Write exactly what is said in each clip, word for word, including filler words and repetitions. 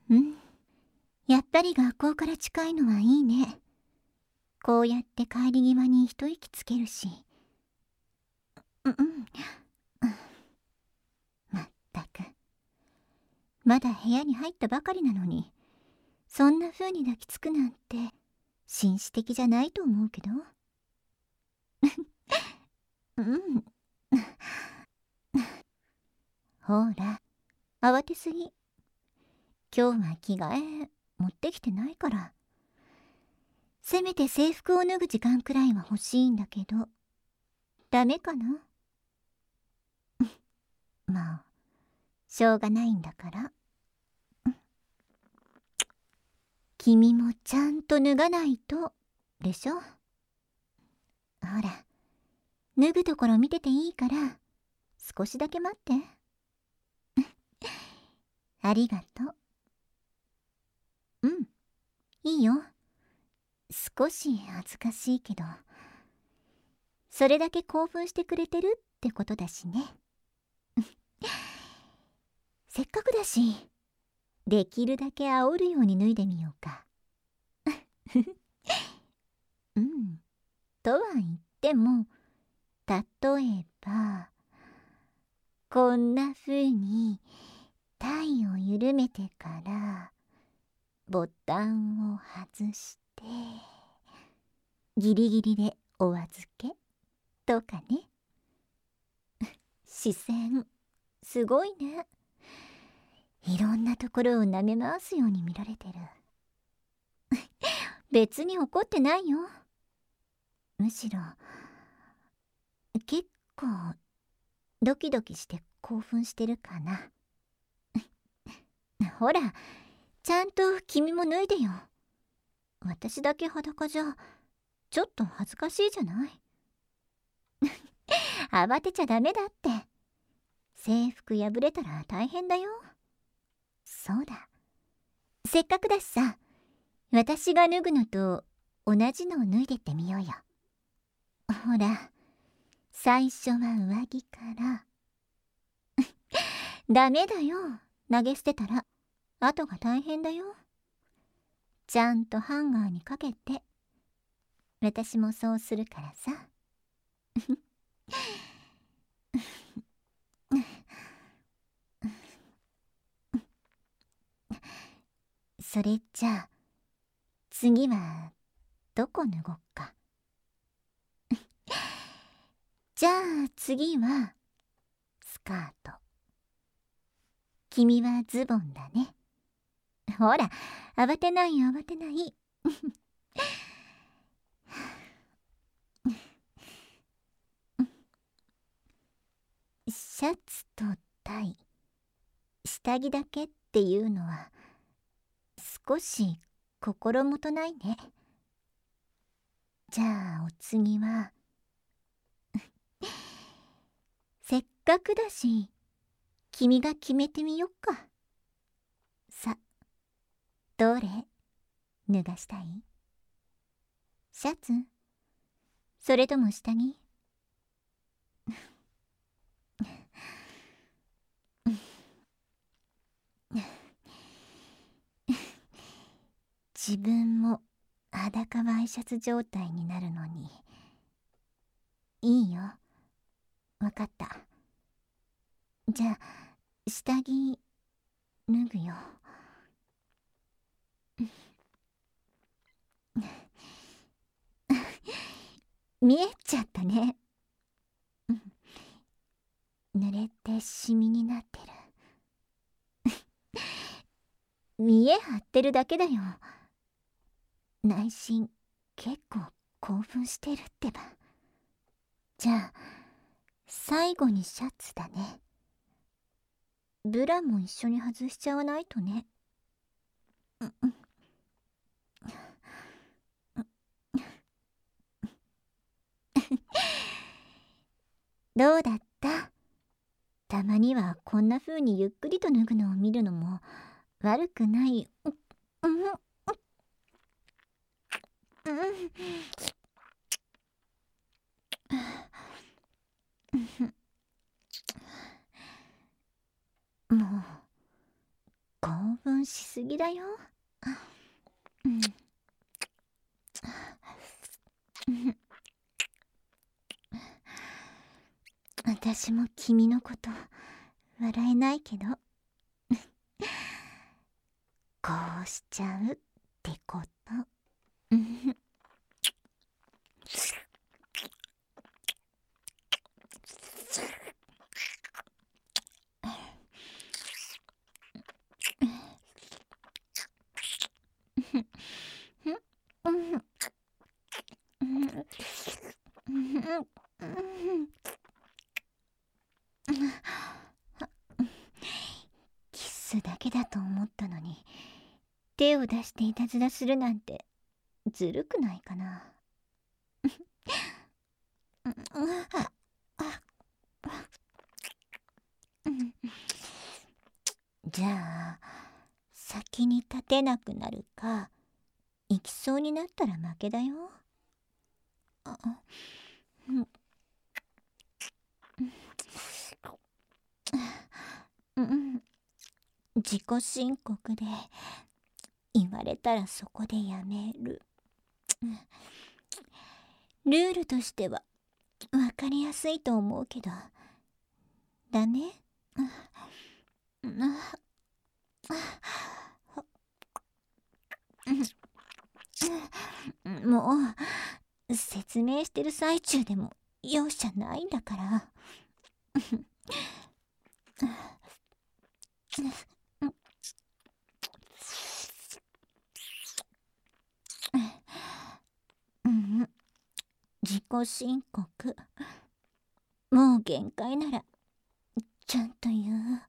うん、やっぱり学校から近いのはいいね。こうやって帰り際に一息つけるし。うんうん。まったく。まだ部屋に入ったばかりなのに、そんな風に抱きつくなんて、紳士的じゃないと思うけど。うん。ほら、慌てすぎ。今日は着替え持ってきてないから。せめて制服を脱ぐ時間くらいは欲しいんだけど、ダメかな？まあ、しょうがないんだから。君もちゃんと脱がないと、でしょ？ほら、脱ぐところ見てていいから、少しだけ待って。ありがとう。うん、いいよ。少し恥ずかしいけど、それだけ興奮してくれてるってことだしね。せっかくだし、できるだけ煽るように脱いでみようか。うん。とは言っても、例えば、こんな風に、タイを緩めてから、ボタンを外して、ギリギリでお預けとかね。視線、すごいね。いろんなところを舐め回すように見られてる。別に怒ってないよ。むしろ、結構、ドキドキして興奮してるかな。ほら、ちゃんと君も脱いでよ。私だけ裸じゃ、ちょっと恥ずかしいじゃない。慌てちゃダメだって。制服破れたら大変だよ。そうだ。せっかくだしさ、私が脱ぐのと同じのを脱いでってみようよ。ほら、最初は上着から。ダメだよ、投げ捨てたら。後が大変だよ。ちゃんとハンガーにかけて。私もそうするからさ。それじゃあ、次はどこ脱ごっか。じゃあ次はスカート。君はズボンだね。ほら、慌てない慌てない。シャツとタイ、下着だけっていうのは少し心もとないね。じゃあお次はせっかくだし君が決めてみよっか。さ、どれ脱がしたい？シャツ？それとも下着？自分も裸ワイシャツ状態になるのに。いいよ、わかった。じゃあ下着脱ぐよ。見えちゃったね。濡れてシミになってる。見え張ってるだけだよ。内心結構興奮してるってば。じゃあ最後にシャツだね。ブラも一緒に外しちゃわないとね。うんうん。どうだった？たまにはこんな風にゆっくりと脱ぐのを見るのも悪くない。うんうんうんもう興奮しすぎだよ。うん、私も君のこと笑えないけどこうしちゃうってこと。うんキスだけだと思ったのに手を出していたずらするなんてずるくないかな。じゃあ先に立てなくなるか行きそうになったら負けだよ。あうんうん自己申告で言われたらそこでやめる。ルールとしては分かりやすいと思うけどだね。もう説明してる最中でも容赦ないんだから。うん、自己申告もう限界ならちゃんと言う。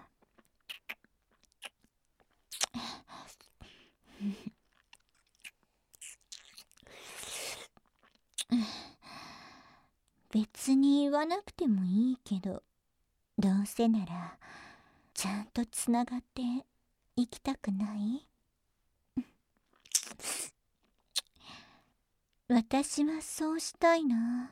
別に言わなくてもいいけどどうせならちゃんとつながっていきたくない？私はそうしたいな。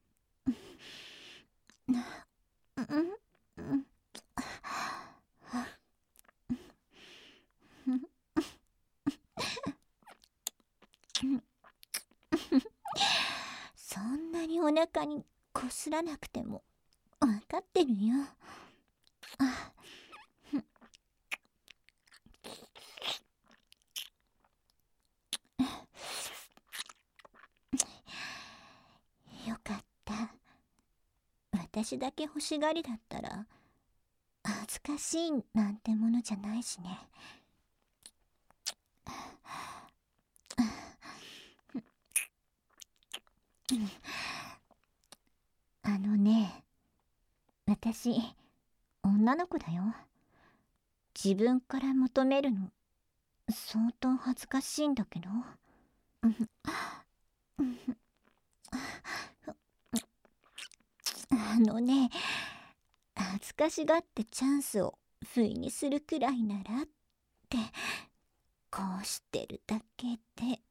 そんなにお腹にこすらなくても分かってるよ。よかった。私だけ欲しがりだったら恥ずかしいなんてものじゃないしね。あのね、私女の子だよ。自分から求めるの相当恥ずかしいんだけど。あのね、恥ずかしがってチャンスを不意にするくらいならってこうしてるだけで。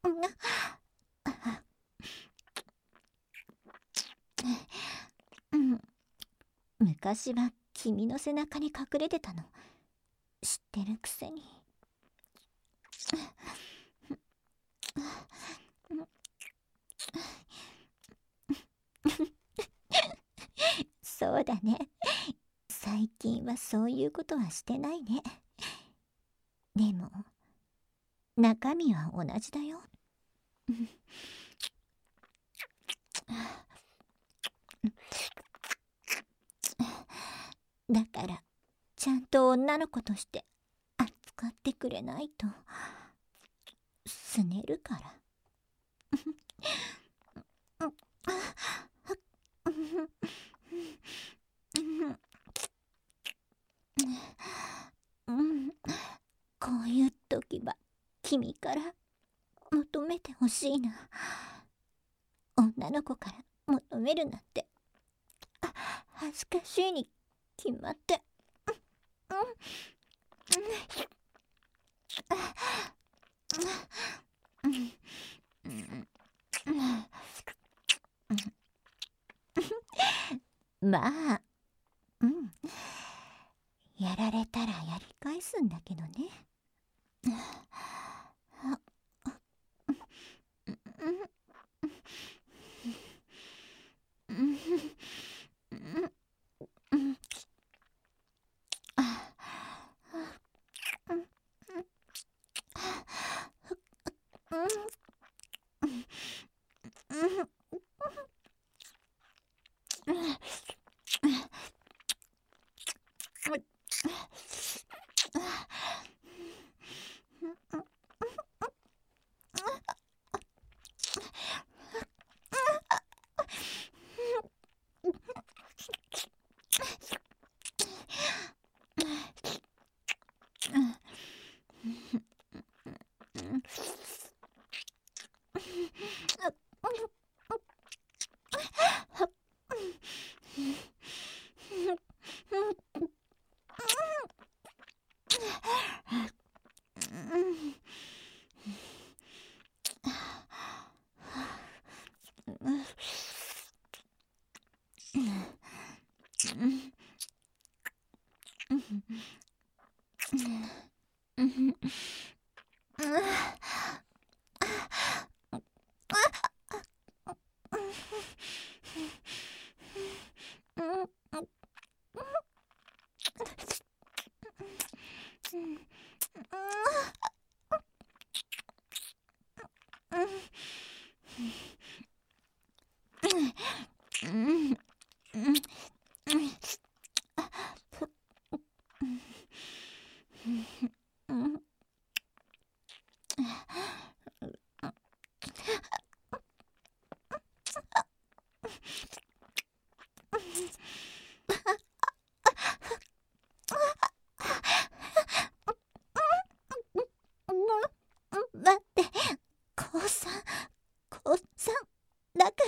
うん、昔は君の背中に隠れてたの知ってるくせに。そうだね、最近はそういうことはしてないね。でも中身は同じだよ。だからちゃんと女の子として扱ってくれないとすねるから。うん、こういう時は君から求めてほしいな。女の子から求めるなんて恥ずかしいに決まって。まあ、うん、やられたらやり返すんだけど。 待って、降参、降参だから、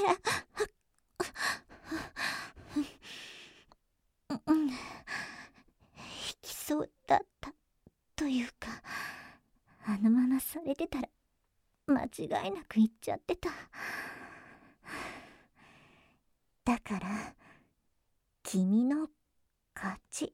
うん、引きそうだったというか、あのままされてたら間違いなく言っちゃってた。だから君の勝ち。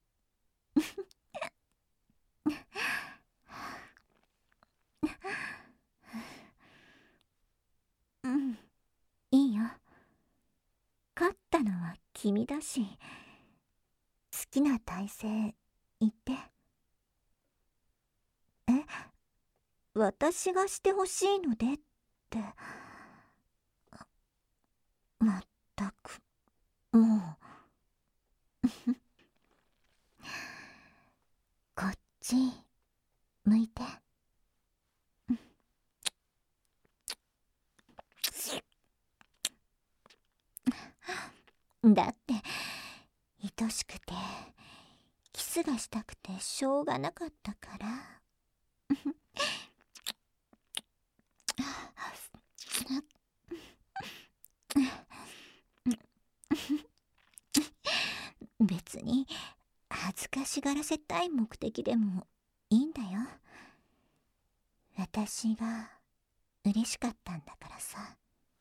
うん、いいよ。勝ったのは君だし、好きな体勢言って。え、私がしてほしいのでって。まったく、もうこっち向いて。だって愛しくてキスがしたくてしょうがなかったから別に恥ずかしがらせたい目的でもいいんだよ。私が嬉しかったんだからさ。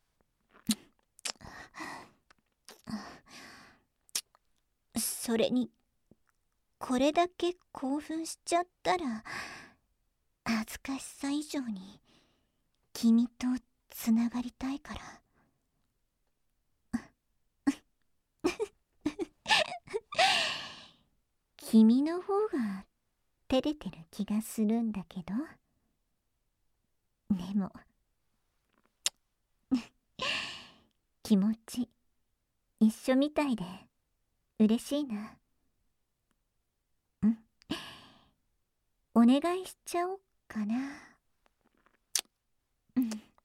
それにこれだけ興奮しちゃったら、恥ずかしさ以上に君とつながりたいから。君の方が照れてる気がするんだけど。でも気持ち一緒みたいで嬉しいな。うん、お願いしちゃおっかな。うん、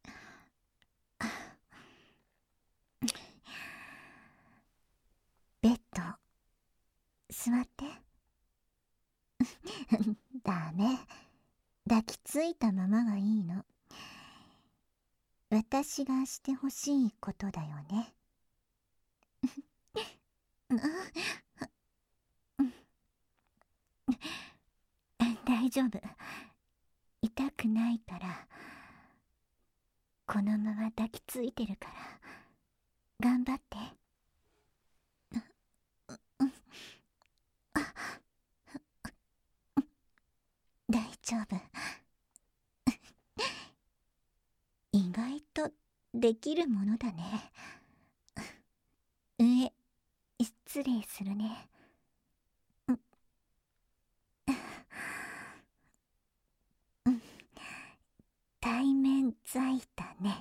ベッド座ってダメ、抱きついたままがいいの。私がしてほしいことだよね。大丈夫、痛くないから。このまま抱きついてるから頑張って。大丈夫。意外とできるものだね。上、失礼するね。対面在だね。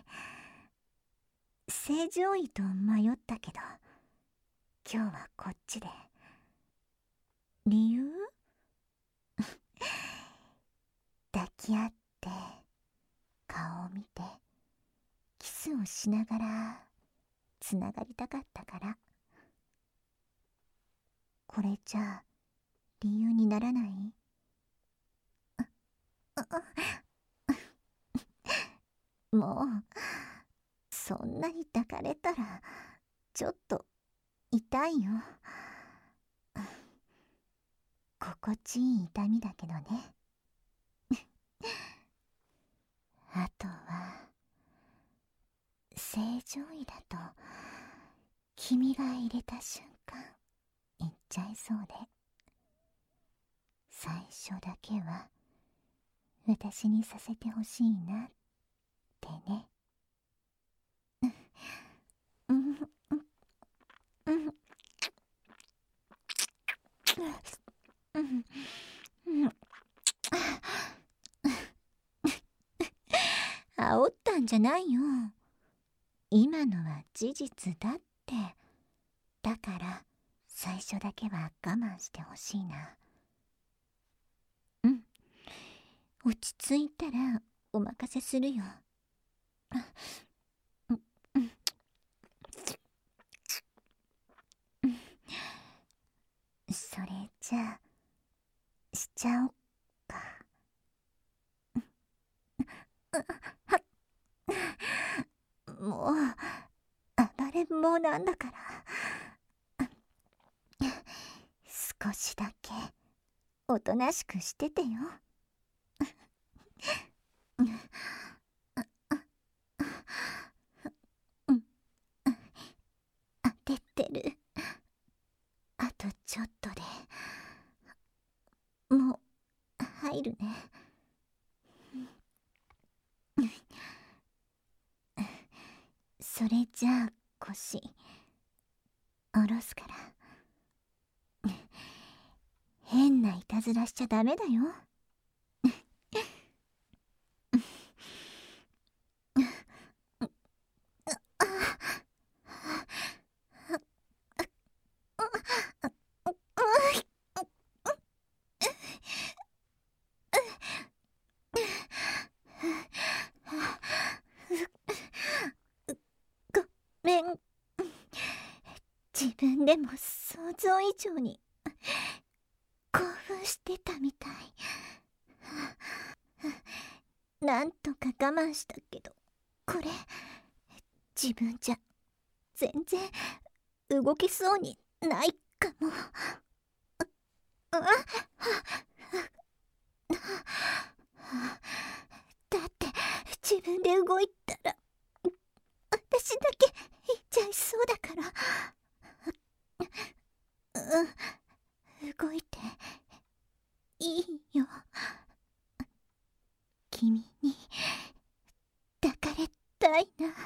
正常位と迷ったけど、今日はこっちで。理由？抱き合って顔を見てキスをしながらつながりたかったから。これじゃ理由にならない？もうそんなに抱かれたらちょっと痛いよ。心地いい痛みだけどね。あとは正常位だと君が入れた瞬間いっちゃいそうで、最初だけは私にさせてほしいなってね。うんうんうんうん。煽ったんじゃないよ。今のは事実だって。だから最初だけは我慢してほしいな。うん、落ち着いたらお任せするよ。うんうんうん、それじゃあしちゃおっか。もう暴れん坊なんだから、少しだけおとなしくしててよ。当ててる。あとちょっとでもう入るね。それじゃあ腰下ろすから。変ないたずらしちゃダメだよ。ごめん。自分でも想像以上に興奮してたみたい。なんとか我慢したけど、これ自分じゃ全然動けそうにないかも。だって自分で動いたら私だけ行っちゃいそうだから。うん、動いていいよ。君に抱かれたいな。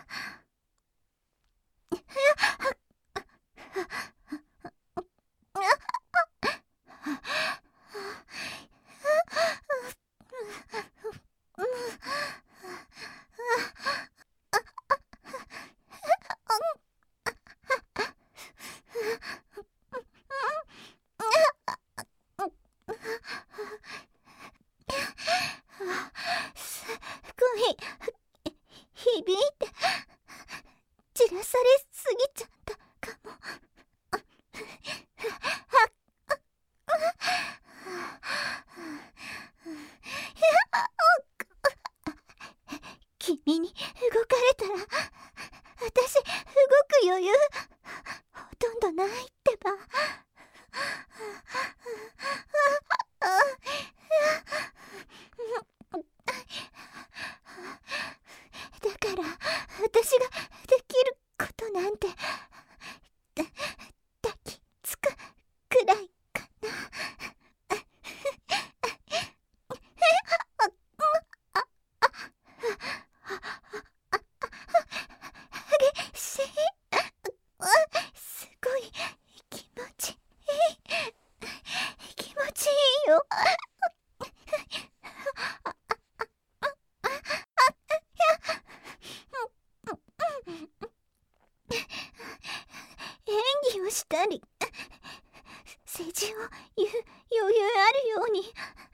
ゆ余裕あるように見え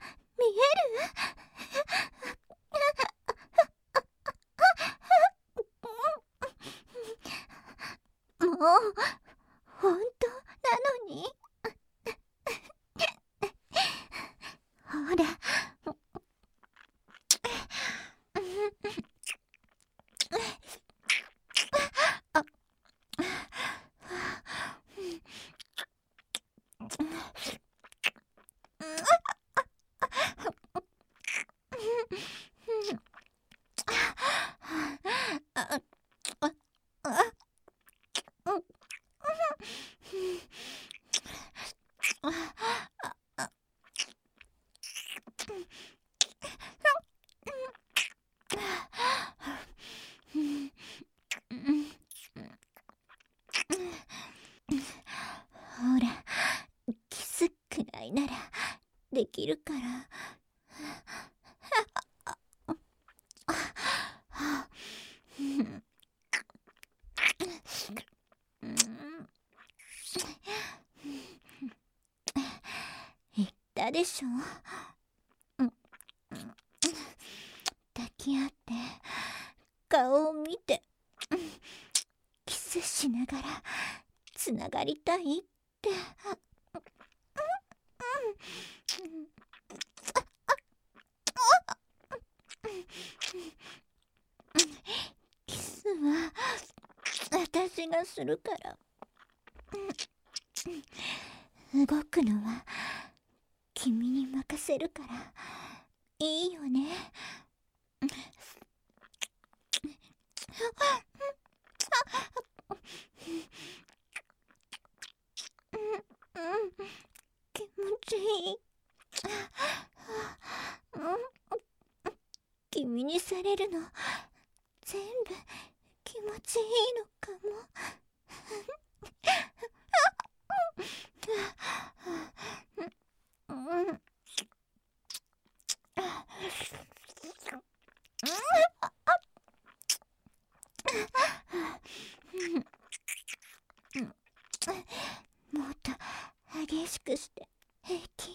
る？もう本当なのに。ほらほら、キスくらいならできるから。言ったでしょ。抱き合って顔を見てキスしながらつながりたいって。キスは私がするから。動くのは君に任せるからいいよね。気持ちいい。君にされるの全部気持ちいいのかも。もっと激しくして平気。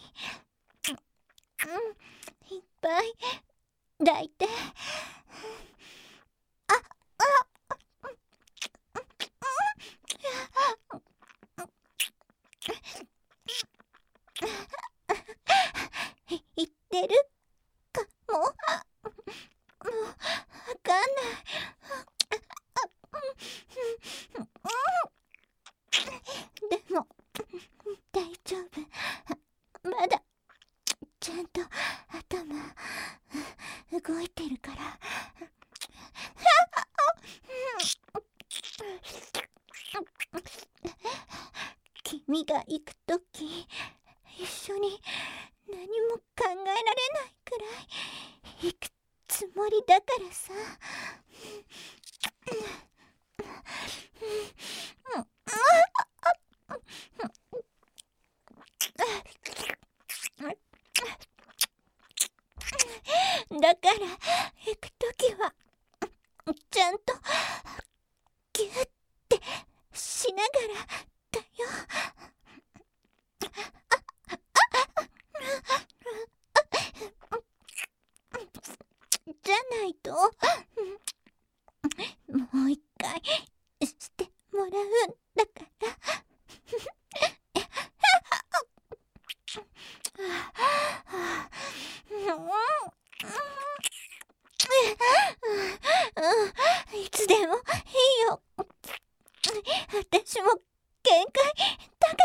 いっぱい抱いて。ああ言ってるかも。もうわかんない。でも大丈夫。まだちゃんと頭動いてるから。君が行くとき一緒に何も考えられないくらい行くつもりだからさ。だから行くときはちゃんとギュッてしながらだよ。じゃないともう一回してもらうんだから。いつでもいいよ。私も限界だから。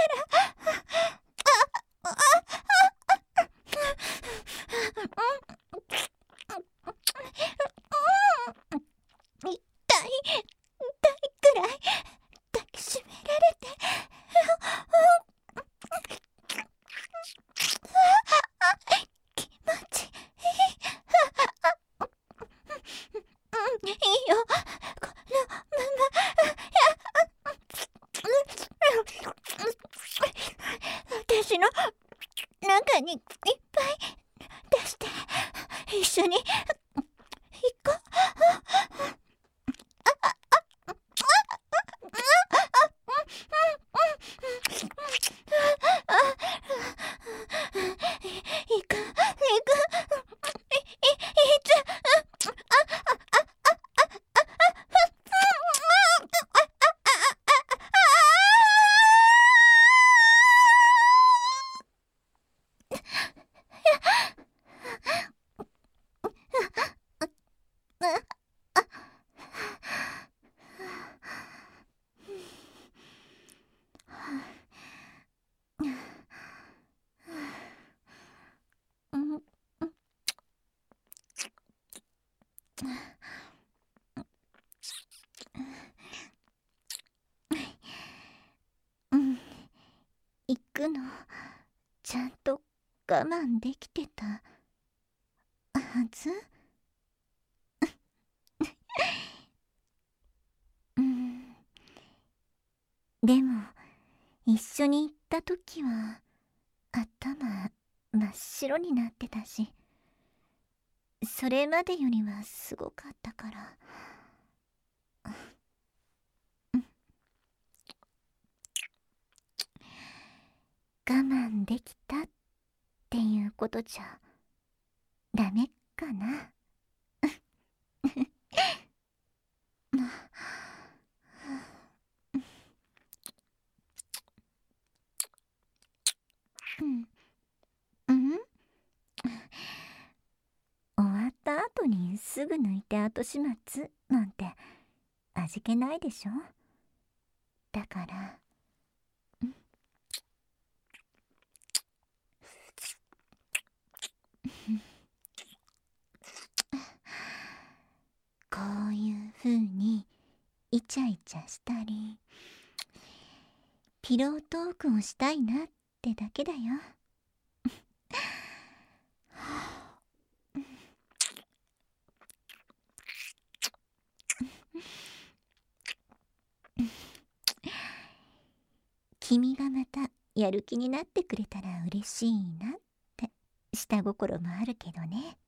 痛い痛いくらい抱きしめられて。気持ちいい。いいよ、このまま。私の中にいっぱい出して一緒に行こう。 くのちゃんと我慢できてたはず。うん。でも一緒に行った時は頭真っ白になってたし、それまでよりはすごかったから。我慢できたっていうことじゃダメかな。うんうん終わった後にすぐ抜いて後始末なんて味気ないでしょ。だからこういう風にイチャイチャしたりピロートークをしたいなってだけだよ。君がまたやる気になってくれたら嬉しいなって下心もあるけどね。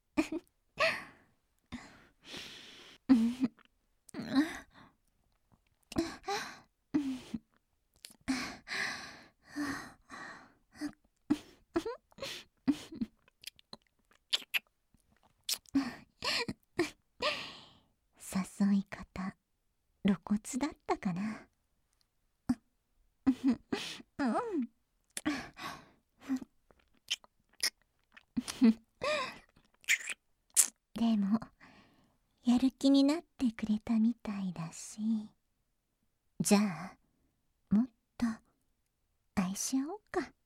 誘い方露骨だったかな。うんでもやる気になってくれたみたいだし、じゃあもっと愛し合おうか。